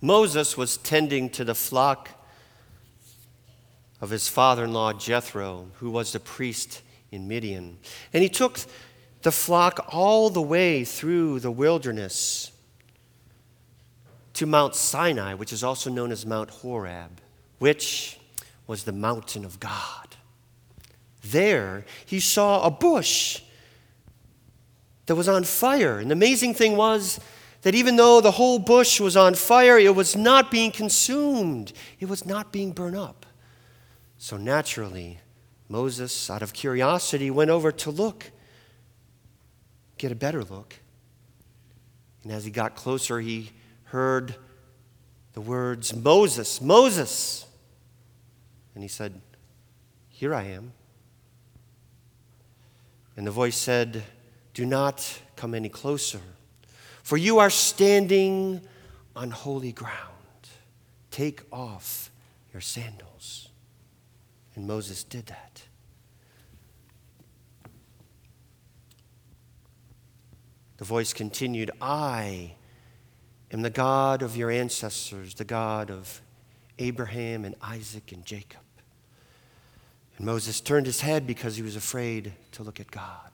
Moses was tending to the flock of his father-in-law Jethro, who was the priest in Midian. And he took the flock all the way through the wilderness to Mount Sinai, which is also known as Mount Horeb, which was the mountain of God. There, he saw a bush that was on fire. And the amazing thing was that even though the whole bush was on fire, it was not being consumed. It was not being burned up. So naturally, Moses, out of curiosity, went over to get a better look. And as he got closer, he heard the words, "Moses, Moses." And he said, "Here I am." And the voice said, "Do not come any closer, for you are standing on holy ground. Take off your sandals." And Moses did that. The voice continued, "I am the God of your ancestors, the God of Abraham and Isaac and Jacob." And Moses turned his head because he was afraid to look at God.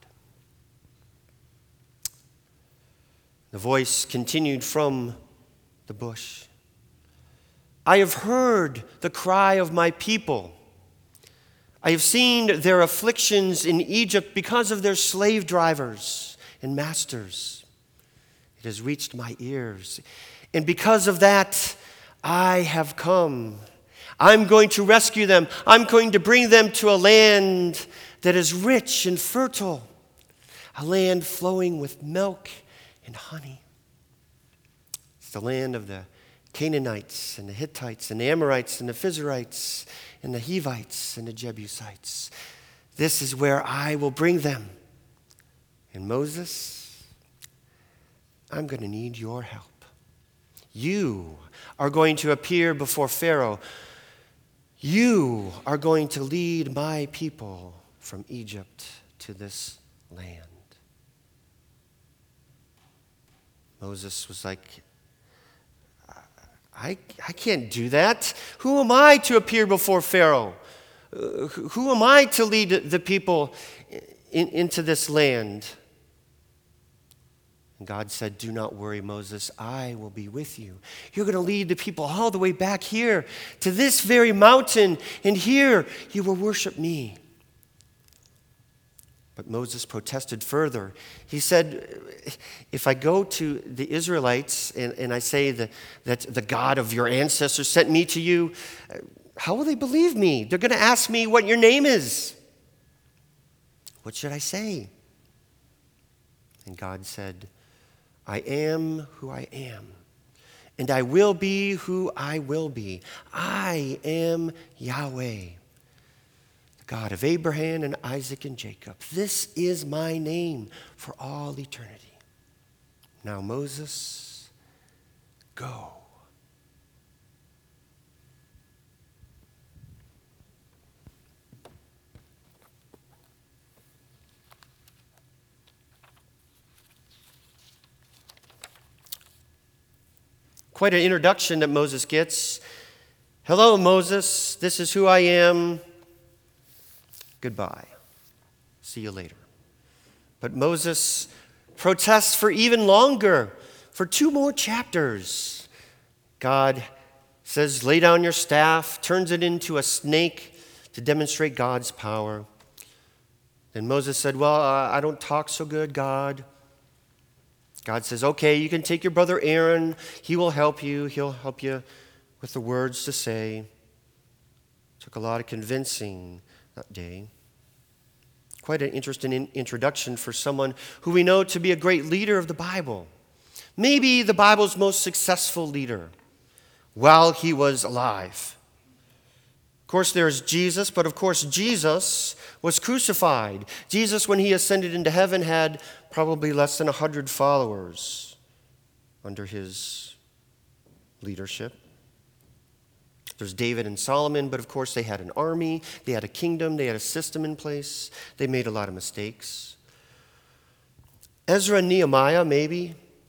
The voice continued from the bush, "I have heard the cry of my people. I have seen their afflictions in Egypt because of their slave drivers and masters. It has reached my ears. And because of that, I have come. I'm going to rescue them. I'm going to bring them to a land that is rich and fertile, a land flowing with milk and honey. It's the land of the Canaanites and the Hittites and the Amorites and the Pizerites and the Hivites and the Jebusites. This is where I will bring them. And Moses, I'm going to need your help. You are going to appear before Pharaoh. You are going to lead my people from Egypt to this land." Moses was like, I can't do that. Who am I to appear before Pharaoh? Who am I to lead the people into this land? And God said, "Do not worry, Moses. I will be with you. You're going to lead the people all the way back here to this very mountain, and here you will worship me." But Moses protested further. He said, "If I go to the Israelites and I say that the God of your ancestors sent me to you, how will they believe me? They're going to ask me what your name is. What should I say?" And God said, "I am who I am, and I will be who I will be. I am Yahweh, God of Abraham and Isaac and Jacob. This is my name for all eternity. Now, Moses, go." Quite an introduction that Moses gets. "Hello, Moses. This is who I am. Goodbye. See you later." But Moses protests for even longer, for 2 more chapters. God says, "Lay down your staff," turns it into a snake to demonstrate God's power. Then Moses said, "Well, I don't talk so good, God." God says, "Okay, you can take your brother Aaron. He will help you. He'll help you with the words to say." Took a lot of convincing that day. Quite an interesting introduction for someone who we know to be a great leader of the Bible. Maybe the Bible's most successful leader while he was alive. Of course, there's Jesus, but of course, Jesus was crucified. Jesus, when he ascended into heaven, had probably less than 100 followers under his leadership. There's David and Solomon, but of course they had an army, they had a kingdom, they had a system in place. They made a lot of mistakes. Ezra and Nehemiah, maybe.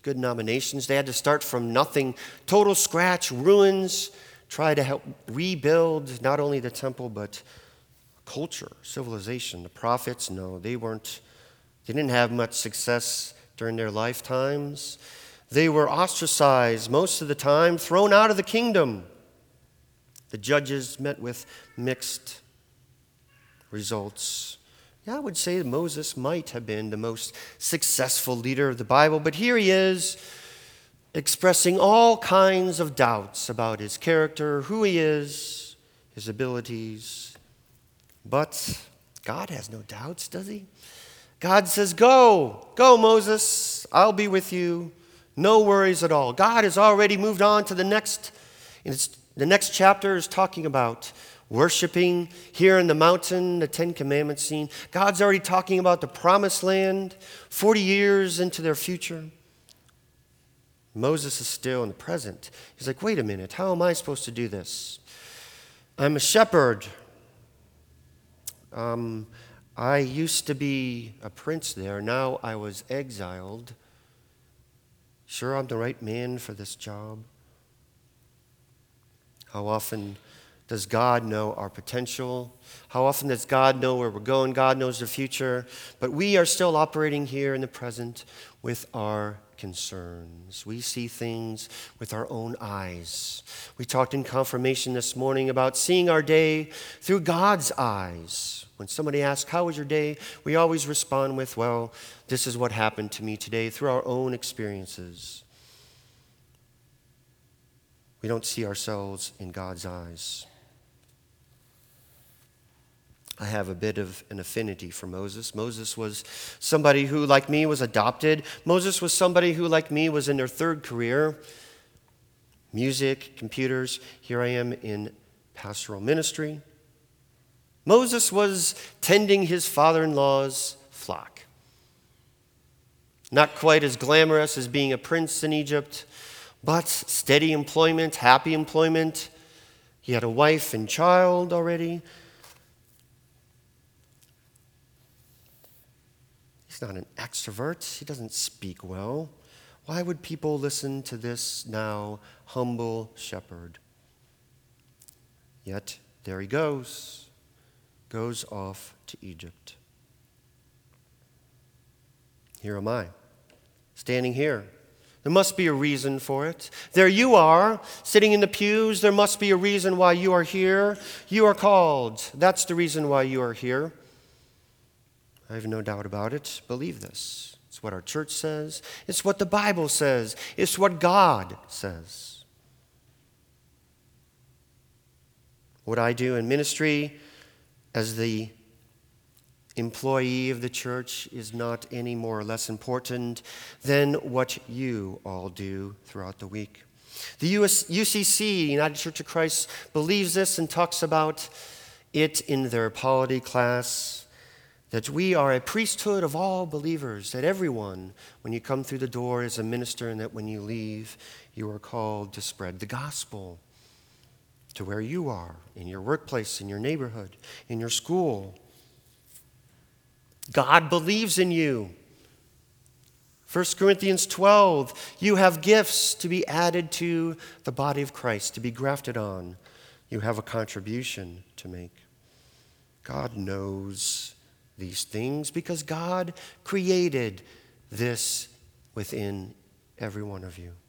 good nominations. They had to start from nothing, total scratch, ruins, try to help rebuild not only the temple, but culture, civilization. The prophets, no, they didn't have much success during their lifetimes. They were ostracized most of the time, thrown out of the kingdom. The judges met with mixed results. Yeah, I would say that Moses might have been the most successful leader of the Bible, but here he is expressing all kinds of doubts about his character, who he is, his abilities. But God has no doubts, does he? God says, go, Moses, I'll be with you. No worries at all. God has already moved on to the next. The next chapter is talking about worshiping here in the mountain, the Ten Commandments scene. God's already talking about the promised land, 40 years into their future. Moses is still in the present. He's like, wait a minute, how am I supposed to do this? I'm a shepherd. I used to be a prince there. Now I was exiled. Sure, I'm the right man for this job. How often does God know our potential? How often does God know where we're going? God knows the future. But we are still operating here in the present with our concerns. We see things with our own eyes. We talked in confirmation this morning about seeing our day through God's eyes. When somebody asks, how was your day? We always respond with, well, this is what happened to me today through our own experiences. We don't see ourselves in God's eyes. I have a bit of an affinity for Moses. Moses was somebody who, like me, was adopted. Moses was somebody who, like me, was in their third career. Music, computers. Here I am in pastoral ministry. Moses was tending his father-in-law's flock. Not quite as glamorous as being a prince in Egypt, but steady employment, happy employment. He had a wife and child already. He's not an extrovert. He doesn't speak well. Why would people listen to this now humble shepherd? Yet there he goes off to Egypt. Here am I, standing here. There must be a reason for it. There you are, sitting in the pews. There must be a reason why you are here. You are called. That's the reason why you are here. I have no doubt about it. Believe this. It's what our church says. It's what the Bible says. It's what God says. What I do in ministry as the employee of the church is not any more or less important than what you all do throughout the week. The UCC, United Church of Christ, believes this and talks about it in their polity class, that we are a priesthood of all believers, that everyone, when you come through the door, is a minister, and that when you leave, you are called to spread the gospel to where you are, in your workplace, in your neighborhood, in your school. God believes in you. 1 Corinthians 12, you have gifts to be added to the body of Christ, to be grafted on. You have a contribution to make. God knows these things because God created this within every one of you.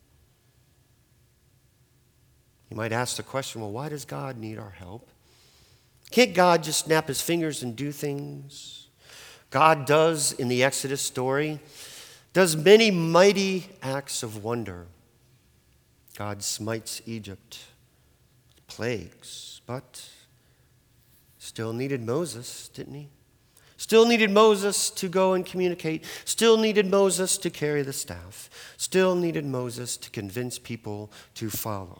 You might ask the question, well, why does God need our help? Can't God just snap his fingers and do things? God does, in the Exodus story, does many mighty acts of wonder. God smites Egypt, plagues, but still needed Moses, didn't he? Still needed Moses to go and communicate. Still needed Moses to carry the staff. Still needed Moses to convince people to follow.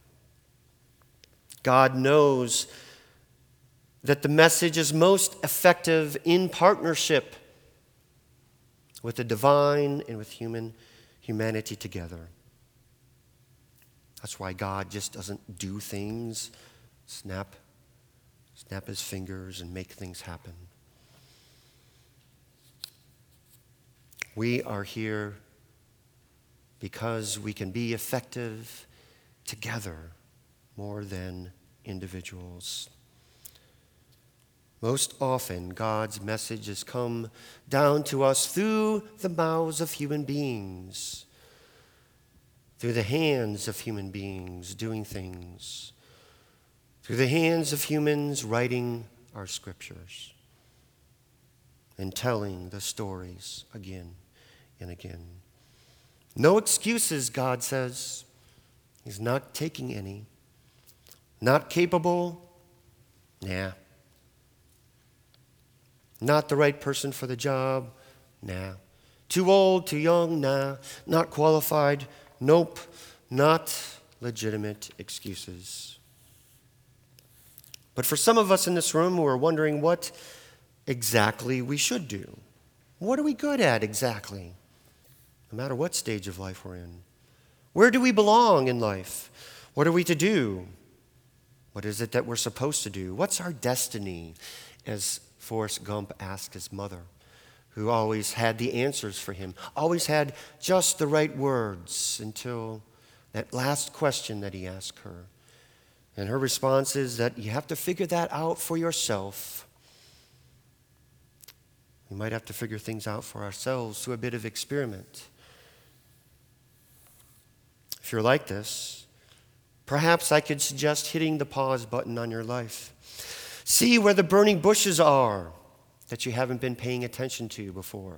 God knows that the message is most effective in partnership with the divine and with humanity together. That's why God just doesn't do things, snap his fingers and make things happen. We are here because we can be effective together more than individuals. Most often, God's message has come down to us through the mouths of human beings, through the hands of human beings doing things, through the hands of humans writing our scriptures and telling the stories again and again. No excuses, God says. He's not taking any. Not capable? Nah. Not the right person for the job? Nah. Too old, too young? Nah. Not qualified? Nope. Not legitimate excuses. But for some of us in this room who are wondering what exactly we should do, what are we good at exactly? No matter what stage of life we're in. Where do we belong in life? What are we to do? What is it that we're supposed to do? What's our destiny? As Forrest Gump asked his mother, who always had the answers for him, always had just the right words until that last question that he asked her. And her response is that you have to figure that out for yourself. We might have to figure things out for ourselves through a bit of experiment. If you're like this, perhaps I could suggest hitting the pause button on your life. See where the burning bushes are that you haven't been paying attention to before.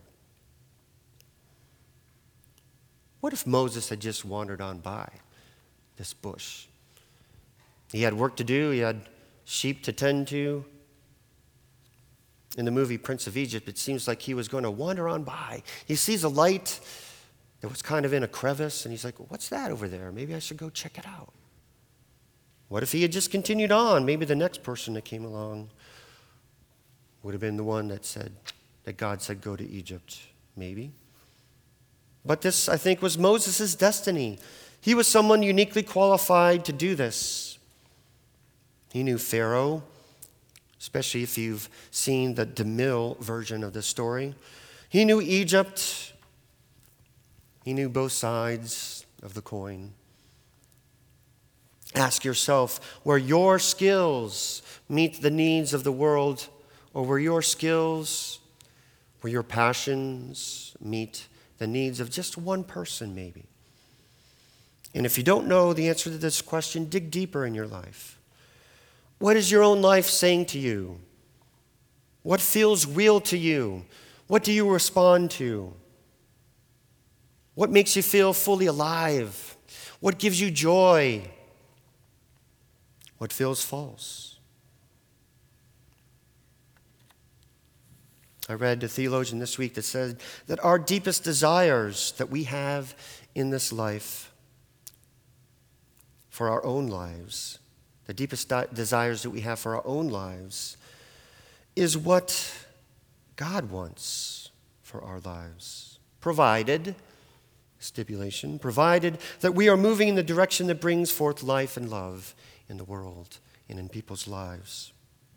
What if Moses had just wandered on by this bush? He had work to do. He had sheep to tend to. In the movie Prince of Egypt, it seems like he was going to wander on by. He sees a light that was kind of in a crevice, and he's like, well, what's that over there? Maybe I should go check it out. What if he had just continued on? Maybe the next person that came along would have been the one that God said go to Egypt. Maybe. But this, I think, was Moses' destiny. He was someone uniquely qualified to do this. He knew Pharaoh, especially if you've seen the DeMille version of the story. He knew Egypt. He knew both sides of the coin. Ask yourself where your skills meet the needs of the world, or where your skills, where your passions meet the needs of just one person, maybe. And if you don't know the answer to this question, dig deeper in your life. What is your own life saying to you? What feels real to you? What do you respond to? What makes you feel fully alive? What gives you joy? What feels false? I read a theologian this week that said that our deepest desires that we have in this life, for our own lives, the deepest desires that we have for our own lives, is what God wants for our lives. Provided, stipulation, provided that we are moving in the direction that brings forth life and love in the world and in people's lives.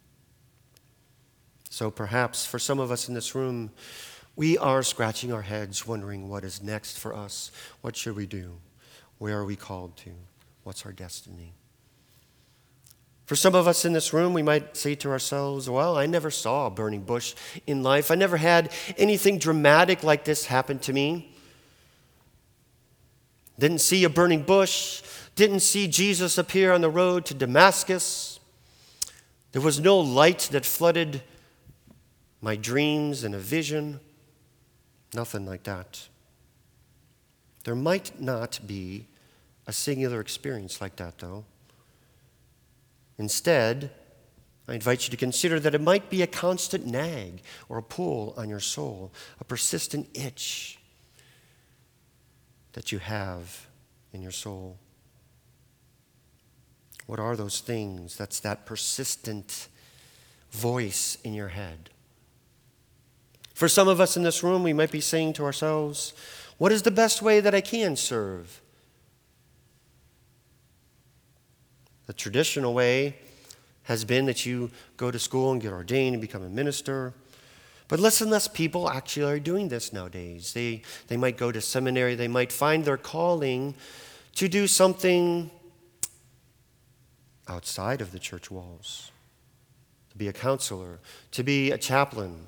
So perhaps for some of us in this room, we are scratching our heads wondering what is next for us. What should we do? Where are we called to? What's our destiny? For some of us in this room, we might say to ourselves, well, I never saw a burning bush in life. I never had anything dramatic like this happen to me. Didn't see a burning bush. Didn't see Jesus appear on the road to Damascus. There was no light that flooded my dreams and a vision. Nothing like that. There might not be a singular experience like that, though. Instead, I invite you to consider that it might be a constant nag or a pull on your soul, a persistent itch that you have in your soul. What are those things? That's that persistent voice in your head. For some of us in this room, we might be saying to ourselves, what is the best way that I can serve? The traditional way has been that you go to school and get ordained and become a minister. But less and less people actually are doing this nowadays. They might go to seminary, they might find their calling to do something outside of the church walls, to be a counselor, to be a chaplain.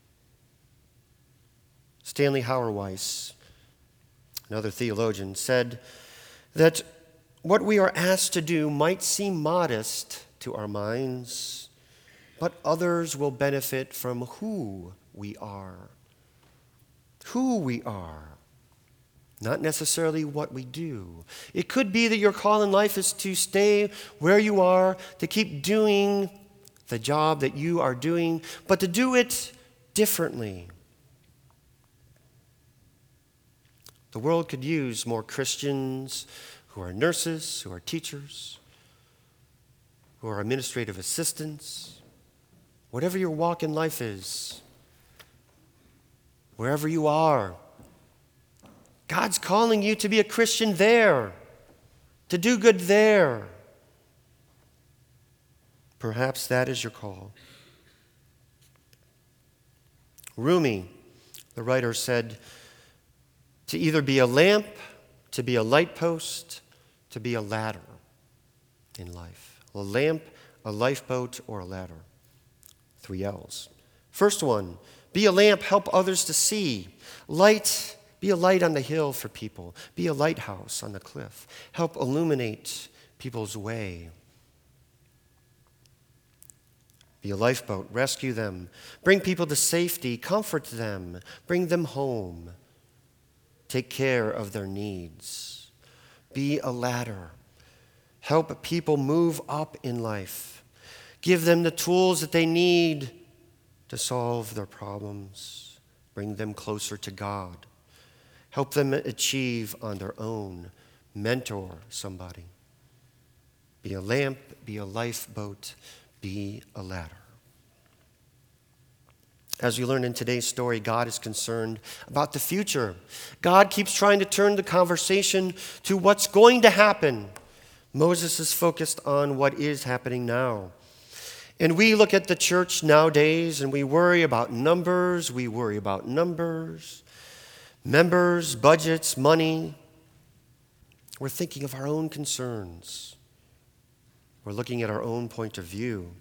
Stanley Hauerwas, another theologian, said that what we are asked to do might seem modest to our minds, but others will benefit from who we are. Who we are, not necessarily what we do. It could be that your call in life is to stay where you are, to keep doing the job that you are doing, but to do it differently. The world could use more Christians who are nurses, who are teachers, who are administrative assistants. Whatever your walk in life is, wherever you are, God's calling you to be a Christian there, to do good there. Perhaps that is your call. Rumi, the writer, said, to either be a lamp, to be a light post, to be a ladder in life. A lamp, a lifeboat, or a ladder. 3 L's. First one, be a lamp, help others to see. Light, be a light on the hill for people. Be a lighthouse on the cliff. Help illuminate people's way. Be a lifeboat, rescue them. Bring people to safety, comfort them, bring them home. Take care of their needs. Be a ladder. Help people move up in life. Give them the tools that they need to solve their problems. Bring them closer to God. Help them achieve on their own. Mentor somebody. Be a lamp, be a lifeboat, be a ladder. As we learn in today's story, God is concerned about the future. God keeps trying to turn the conversation to what's going to happen. Moses is focused on what is happening now. And we look at the church nowadays and we worry about numbers, members, budgets, money. We're thinking of our own concerns. We're looking at our own point of view.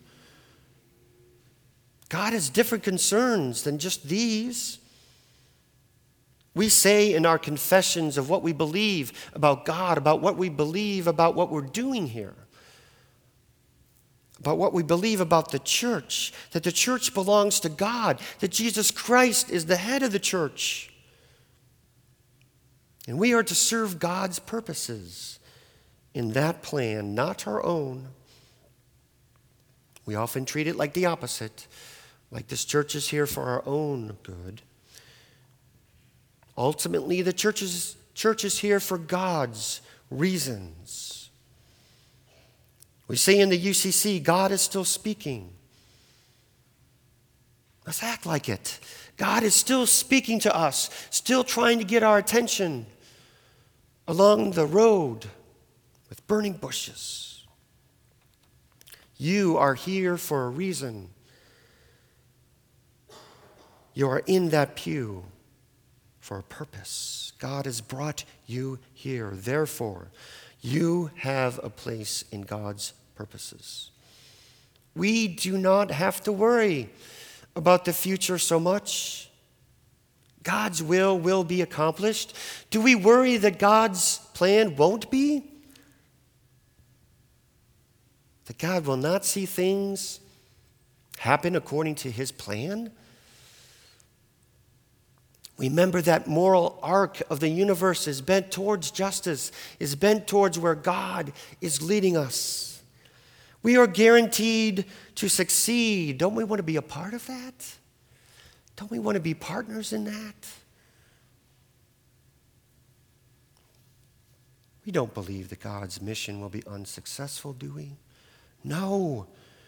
God has different concerns than just these. We say in our confessions of what we believe about God, about what we believe about what we're doing here, about what we believe about the church, that the church belongs to God, that Jesus Christ is the head of the church. And we are to serve God's purposes in that plan, not our own. We often treat it like the opposite, like this church is here for our own good. Ultimately, the church is here for God's reasons. We say in the UCC, God is still speaking. Let's act like it. God is still speaking to us, still trying to get our attention along the road with burning bushes. You are here for a reason. You are in that pew for a purpose. God has brought you here. Therefore, you have a place in God's purposes. We do not have to worry about the future so much. God's will be accomplished. Do we worry that God's plan won't be? That God will not see things happen according to his plan? Remember that moral arc of the universe is bent towards justice, is bent towards where God is leading us. We are guaranteed to succeed. Don't we want to be a part of that? Don't we want to be partners in that? We don't believe that God's mission will be unsuccessful, do we? No.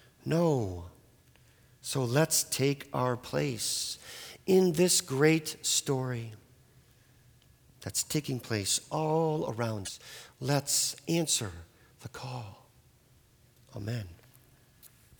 So let's take our place in this great story that's taking place all around us. Let's answer the call. Amen.